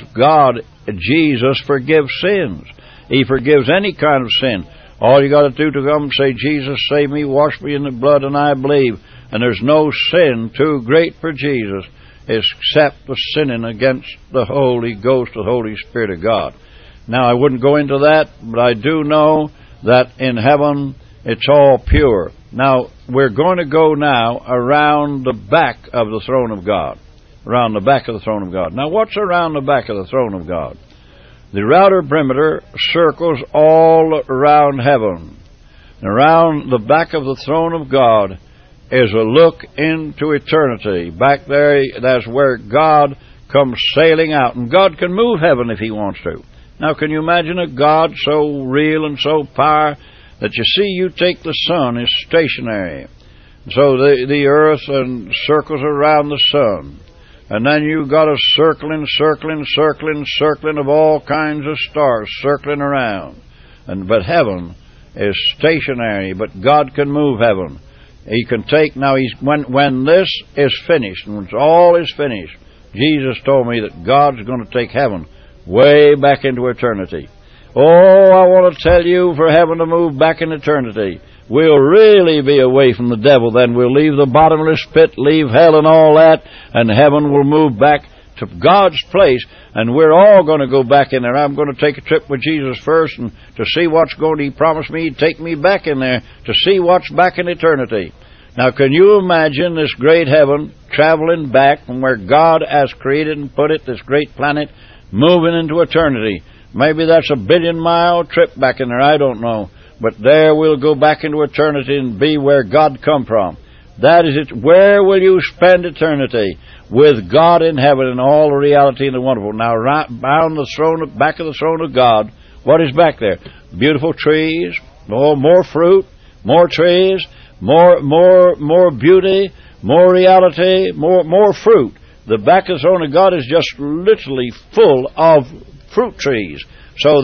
Jesus forgives sins. He forgives any kind of sin. All you got to do to come and say, Jesus, save me, wash me in the blood, and I believe. And there's no sin too great for Jesus except the sinning against the Holy Ghost, the Holy Spirit of God. Now, I wouldn't go into that, but I do know that in heaven it's all pure. Now, we're going to go now around the back of the throne of God. Around the back of the throne of God. Now, what's around the back of the throne of God? The outer perimeter circles all around heaven. And around the back of the throne of God is a look into eternity. Back there, that's where God comes sailing out. And God can move heaven if He wants to. Now, can you imagine a God so real and so powerful that you see, you take the sun is stationary. So the earth circles around the sun. And then you got a circling of all kinds of stars circling around. But heaven is stationary, but God can move heaven. He can take, now when this is finished, and when all is finished, Jesus told me that God's going to take heaven way back into eternity. Oh, I want to tell you, for heaven to move back in eternity, we'll really be away from the devil. Then we'll leave the bottomless pit, leave hell and all that, and heaven will move back to God's place, and we're all going to go back in there. I'm going to take a trip with Jesus first, and to see what's going to, He promised me He'd take me back in there to see what's back in eternity. Now, can you imagine this great heaven traveling back from where God has created and put it, this great planet, moving into eternity? Maybe that's a 1 billion-mile trip back in there, I don't know. But there we'll go back into eternity and be where God come from. That is it. Where will you spend eternity? With God in heaven in all the reality and the wonderful. Now, right around the throne, back of the throne of God, what is back there? Beautiful trees, more fruit, more trees, more beauty, more reality, more fruit. The back of the throne of God is just literally full of fruit trees. So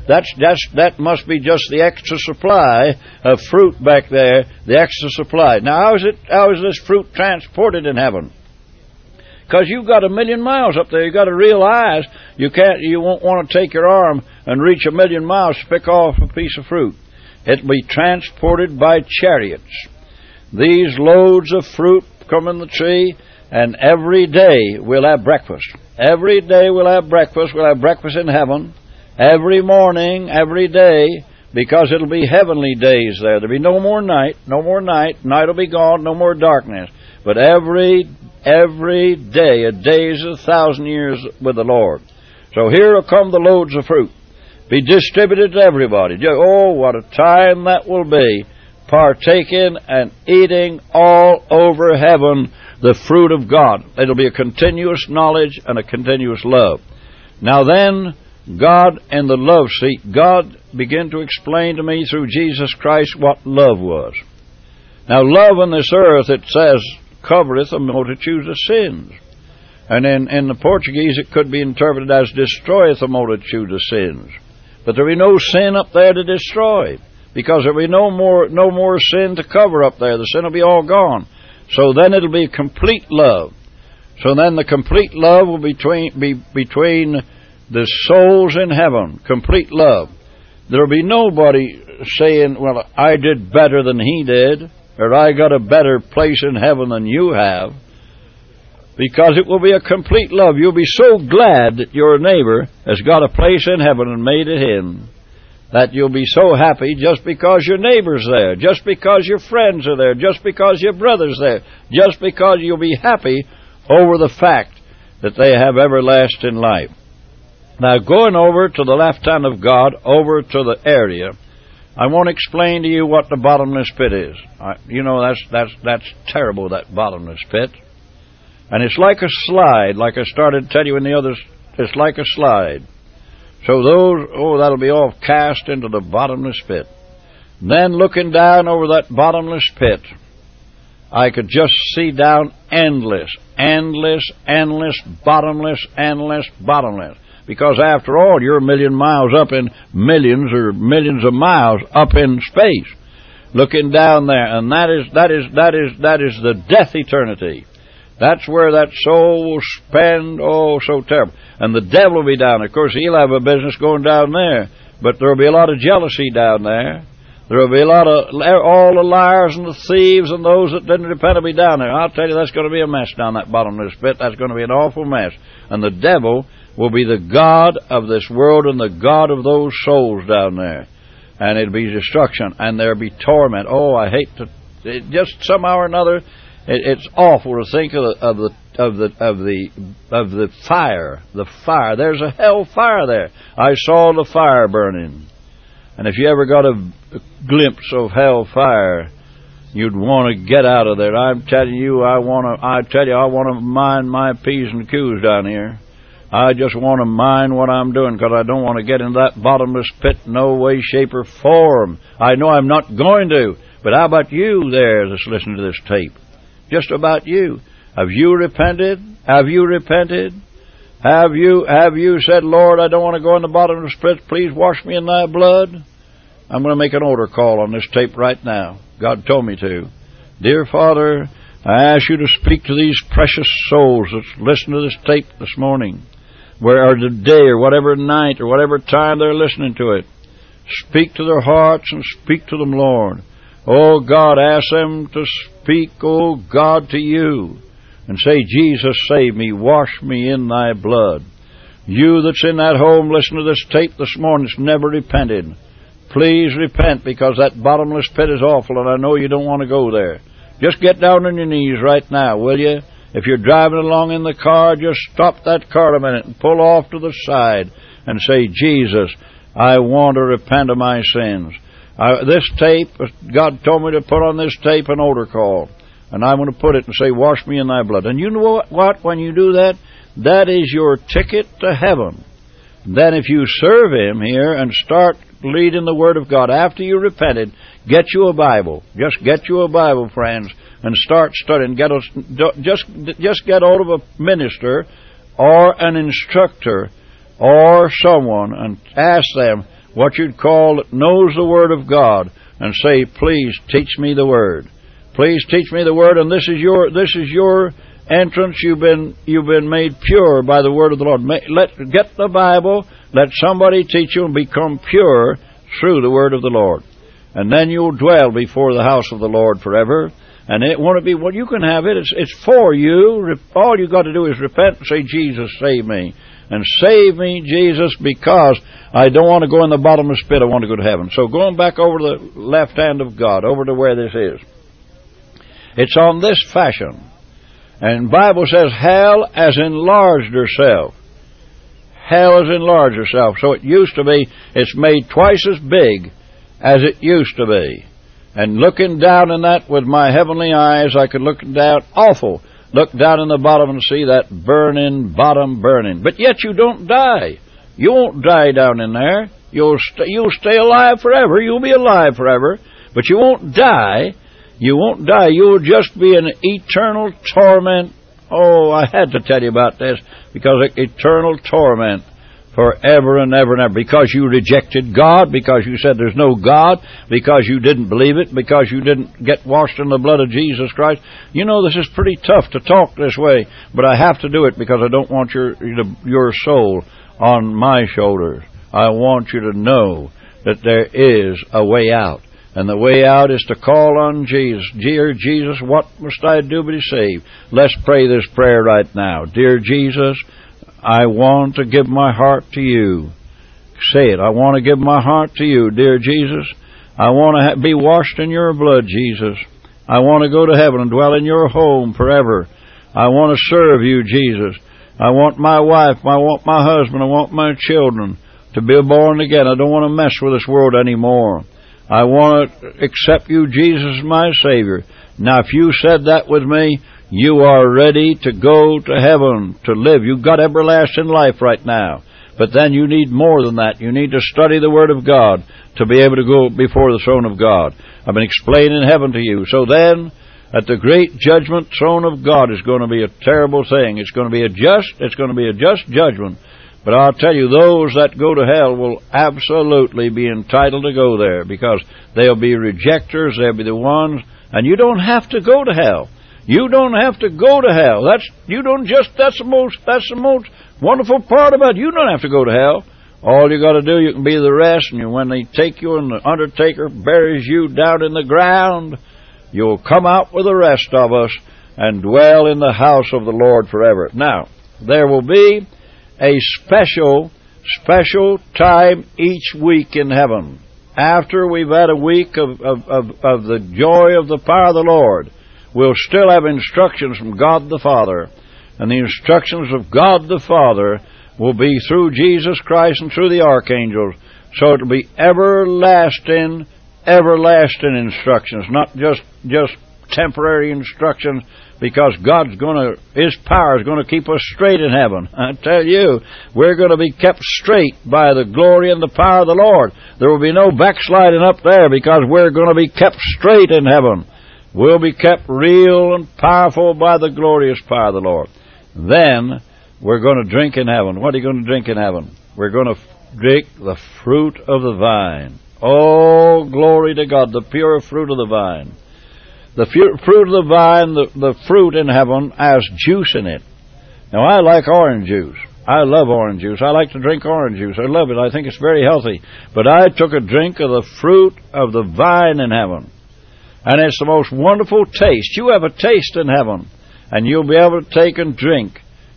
that must be just the extra supply of fruit back there, the extra supply. Now, how is this fruit transported in heaven? Because you've got 1,000,000 miles up there. You've got to realize you won't want to take your arm and reach 1,000,000 miles to pick off a piece of fruit. It'll be transported by chariots. These loads of fruit come in the tree, and every day we'll have breakfast. Every day we'll have breakfast. We'll have breakfast in heaven. Every morning, every day, because it'll be heavenly days there. There'll be no more night, no more night. Night will be gone, no more darkness. But every day, a day is 1,000 years with the Lord. So here will come the loads of fruit, be distributed to everybody. Oh, what a time that will be, partaking and eating all over heaven the fruit of God. It'll be a continuous knowledge and a continuous love. Now then, God and the love seat, God began to explain to me through Jesus Christ what love was. Now, love on this earth, it says, covereth a multitude of sins. And in the Portuguese, it could be interpreted as destroyeth a multitude of sins. But there will be no sin up there to destroy, because there will be no more sin to cover up there. The sin will be all gone. So then it'll be complete love. So then the complete love will be between the souls in heaven. Complete love. There will be nobody saying, well, I did better than he did, or I got a better place in heaven than you have. Because it will be a complete love. You'll be so glad that your neighbor has got a place in heaven and made it in, that you'll be so happy just because your neighbor's there, just because your friends are there, just because your brother's there, just because you'll be happy over the fact that they have everlasting life. Now, going over to the left hand of God, over to the area, I won't explain to you what the bottomless pit is. That's terrible, that bottomless pit. And it's like a slide, like I started telling you in the others, it's like a slide. So that'll be all cast into the bottomless pit. Then looking down over that bottomless pit, I could just see down endless, bottomless. Because after all, you're 1,000,000 miles up in millions of miles up in space, looking down there, and that is the death eternity. That's where that soul will spend, so terrible. And the devil will be down there. Of course, he'll have a business going down there, but there will be a lot of jealousy down there. There will be a lot of, all the liars and the thieves and those that didn't repent will be down there. I'll tell you, that's going to be a mess down that bottomless pit. That's going to be an awful mess. And the devil will be the god of this world and the god of those souls down there. And it'll be destruction, and there'll be torment. Oh, I hate to, just somehow or another, it's awful to think of the fire. The fire. There's a hell fire there. I saw the fire burning. And if you ever got a glimpse of hell fire, you'd want to get out of there. I'm telling you, I want to mind my P's and Q's down here. I just want to mind what I'm doing, because I don't want to get into that bottomless pit no way, shape, or form. I know I'm not going to. But how about you there that's listening to this tape? Just about you. Have you repented? Have you repented? Have you said, Lord, I don't want to go in the bottomless pit. Please wash me in thy blood? I'm going to make an altar call on this tape right now. God told me to. Dear Father, I ask you to speak to these precious souls that's listening to this tape this morning, or today, or whatever night, or whatever time they're listening to it. Speak to their hearts and speak to them, Lord. Oh, God, ask them to speak, oh, God, to you, and say, Jesus, save me, wash me in thy blood. You that's in that home listening to this tape this morning that's never repented, please repent, because that bottomless pit is awful, and I know you don't want to go there. Just get down on your knees right now, will you? If you're driving along in the car, just stop that car a minute and pull off to the side and say, Jesus, I want to repent of my sins. This tape, God told me to put on this tape an altar call, and I'm going to put it and say, wash me in thy blood. And you know what? When you do that, that is your ticket to heaven. Then if you serve Him here and start reading the Word of God, after you repented, get you a Bible. Just get you a Bible, friends, and start studying. Just get hold of a minister or an instructor or someone and ask them what you'd call that knows the Word of God and say, please teach me the Word. Please teach me the Word, and this is your entrance. You've been made pure by the Word of the Lord. Get the Bible. Let somebody teach you and become pure through the Word of the Lord. And then you'll dwell before the house of the Lord forever. And it won't be, well, you can have it. It's for you. All you got to do is repent and say, Jesus, save me. And save me, Jesus, because I don't want to go in the bottomless pit. I want to go to heaven. So going back over to the left hand of God, over to where this is. It's on this fashion. And the Bible says hell has enlarged herself. Hell has enlarged herself. So it used to be, it's made twice as big as it used to be. And looking down in that with my heavenly eyes, I could look down, look down in the bottom and see that burning, bottom burning. But yet you don't die. You won't die down in there. You'll stay alive forever. You'll be alive forever. But you won't die. You won't die. You'll just be in eternal torment. Oh, I had to tell you about this, because eternal torment forever and ever and ever, because you rejected God, because you said there's no God, because you didn't believe it, because you didn't get washed in the blood of Jesus Christ. You know, this is pretty tough to talk this way, but I have to do it because I don't want your soul on my shoulders. I want you to know that there is a way out. And the way out is to call on Jesus. Dear Jesus, what must I do to be saved? Let's pray this prayer right now. Dear Jesus, I want to give my heart to you. Say it. I want to give my heart to you, dear Jesus. I want to be washed in your blood, Jesus. I want to go to heaven and dwell in your home forever. I want to serve you, Jesus. I want my wife, I want my husband, I want my children to be born again. I don't want to mess with this world anymore. I want to accept you, Jesus, as my Savior. Now, if you said that with me, you are ready to go to heaven, to live. You've got everlasting life right now. But then you need more than that. You need to study the Word of God to be able to go before the throne of God. I've been explaining heaven to you. So then, at the great judgment throne of God is going to be a terrible thing. It's going to be a just judgment. But I'll tell you, those that go to hell will absolutely be entitled to go there, because they'll be rejectors. They'll be the ones, and you don't have to go to hell. You don't have to go to hell. That's the most wonderful part about it. You don't have to go to hell. All you got to do, you can be the rest, and when they take you and the undertaker buries you down in the ground, you'll come out with the rest of us and dwell in the house of the Lord forever. Now, there will be a special time each week in heaven. After we've had a week of the joy of the power of the Lord, we'll still have instructions from God the Father. And the instructions of God the Father will be through Jesus Christ and through the archangels. So it'll be everlasting instructions, not just temporary instructions, because His power is going to keep us straight in heaven. I tell you, we're going to be kept straight by the glory and the power of the Lord. There will be no backsliding up there, because we're going to be kept straight in heaven. We'll be kept real and powerful by the glorious power of the Lord. Then we're going to drink in heaven. What are you going to drink in heaven? We're going to drink the fruit of the vine. Oh, glory to God, the pure fruit of the vine. The fruit of the vine, the fruit in heaven has juice in it. Now, I like orange juice. I love orange juice. I like to drink orange juice. I love it. I think it's very healthy. But I took a drink of the fruit of the vine in heaven. And it's the most wonderful taste. You have a taste in heaven. And you'll be able to take and drink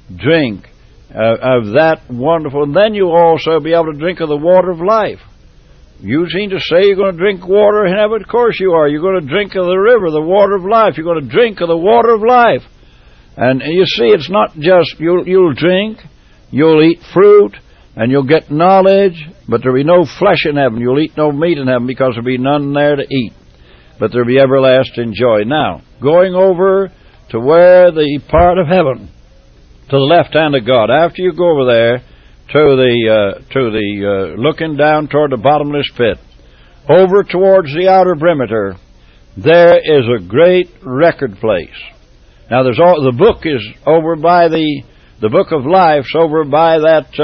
of that wonderful. And then you'll also be able to drink of the water of life. You seem to say you're going to drink water in heaven. Of course you are. You're going to drink of the river, the water of life. You're going to drink of the water of life. And you see, it's not just you'll drink, you'll eat fruit, and you'll get knowledge, but there'll be no flesh in heaven. You'll eat no meat in heaven, because there'll be none there to eat. But there'll be everlasting joy. Now, going over to where the part of heaven, to the left hand of God, after you go over there, to the looking down toward the bottomless pit, over towards the outer perimeter, there is a great record place. Now, the book is over by the book of life's over by that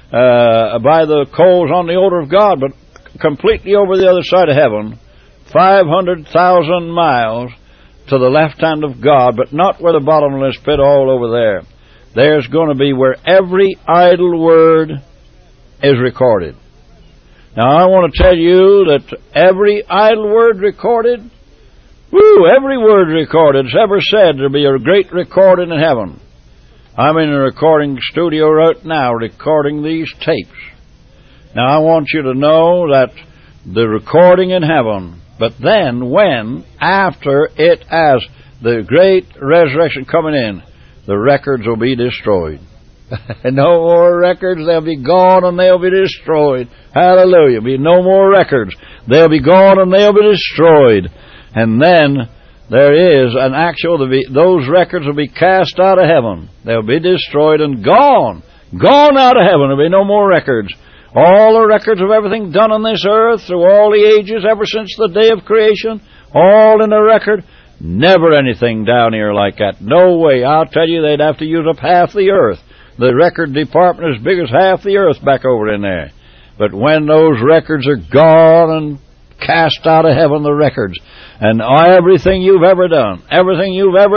by the coals on the altar of God, but completely over the other side of heaven, 500,000 miles to the left hand of God, but not where the bottomless pit all over there. There's going to be where every idle word is recorded. Now, I want to tell you that every idle word recorded, every word recorded that's ever said, there'll be a great recording in heaven. I'm in a recording studio right now recording these tapes. Now, I want you to know that the recording in heaven, but then after it has the great resurrection coming in, the records will be destroyed. No more records. They'll be gone and they'll be destroyed. Hallelujah. Be no more records. They'll be gone and they'll be destroyed. And then there is an actual, those records will be cast out of heaven. They'll be destroyed and gone. Gone out of heaven. There'll be no more records. All the records of everything done on this earth through all the ages, ever since the day of creation, all in a record. Never anything down here like that. No way. I'll tell you, they'd have to use up half the earth. The record department as big as half the earth back over in there. But when those records are gone and cast out of heaven, the records, and everything you've ever done, every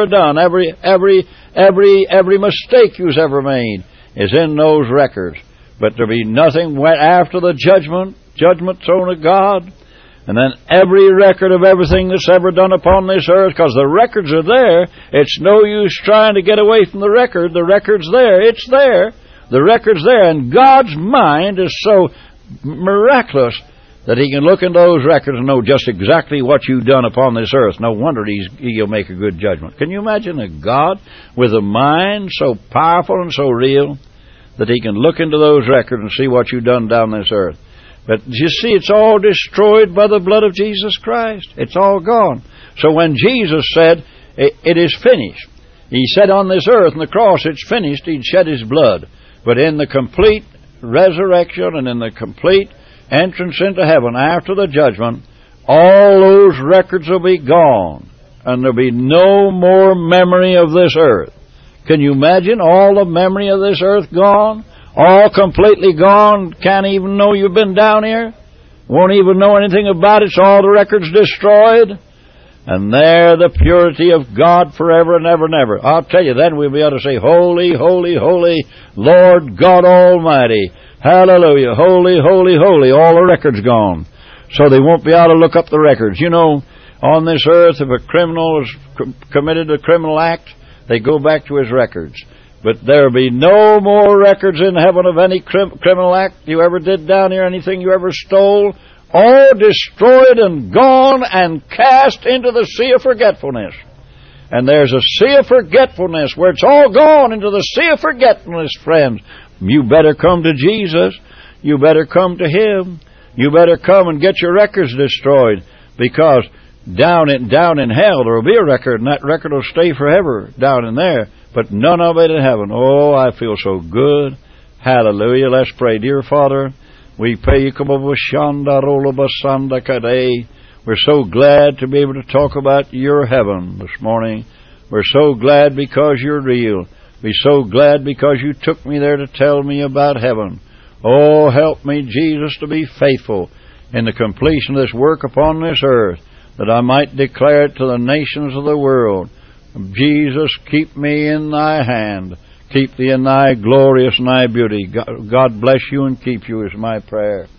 mistake you've ever made is in those records. But there'll be nothing after the judgment throne of God. And then every record of everything that's ever done upon this earth, because the records are there. It's no use trying to get away from the record. The record's there. It's there. The record's there. And God's mind is so miraculous that He can look into those records and know just exactly what you've done upon this earth. No wonder He'll make a good judgment. Can you imagine a God with a mind so powerful and so real that He can look into those records and see what you've done down this earth? But you see, it's all destroyed by the blood of Jesus Christ. It's all gone. So when Jesus said, it is finished, He said on this earth, on the cross, it's finished, He'd shed His blood. But in the complete resurrection and in the complete entrance into heaven after the judgment, all those records will be gone. And there'll be no more memory of this earth. Can you imagine all the memory of this earth gone? All completely gone, can't even know you've been down here, won't even know anything about it, so all the records destroyed, and there the purity of God forever and ever and ever. I'll tell you, then we'll be able to say, Holy, holy, holy, Lord God Almighty, hallelujah, holy, holy, holy, all the records gone. So they won't be able to look up the records. You know, on this earth, if a criminal has committed a criminal act, they go back to his records. But there'll be no more records in heaven of any criminal act you ever did down here, anything you ever stole, all destroyed and gone and cast into the sea of forgetfulness. And there's a sea of forgetfulness where it's all gone into the sea of forgetfulness, friends. You better come to Jesus. You better come to Him. You better come and get your records destroyed, because down in hell there will be a record, and that record will stay forever down in there. But none of it in heaven. Oh, I feel so good. Hallelujah. Let's pray. Dear Father, we pray you come over Shanda Rola Basanda Kadei. We're so glad to be able to talk about your heaven this morning. We're so glad because you're real. We're so glad because you took me there to tell me about heaven. Oh, help me, Jesus, to be faithful in the completion of this work upon this earth, that I might declare it to the nations of the world. Jesus, keep me in thy hand. Keep thee in thy glorious and thy beauty. God bless you and keep you is my prayer.